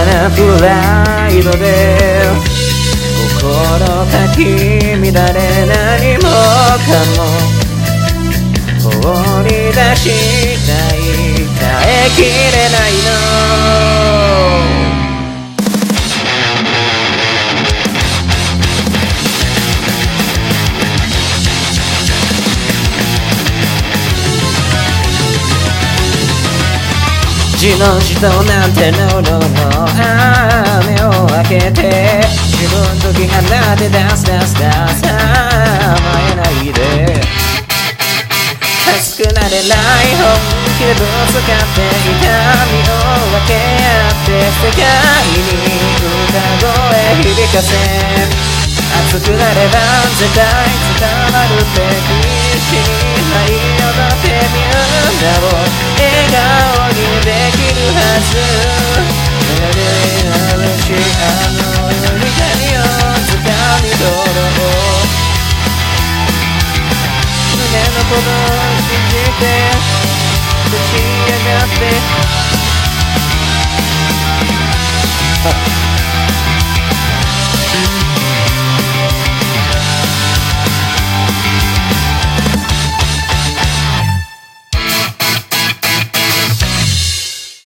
なプライドで心かき乱れ何もかも放り出したい耐えきれないの自問自答なんてのどの雨を開けて自分と気放て出す甘えないで熱くなれない本気でぶつかって痛みを分け合って世界に歌声響かせ熱くなれば絶対伝わるって必死に舞い踊ってみんなを笑顔にできるはず胸にあるし光を掴み取ろう胸の鼓動を信じて立ち上がって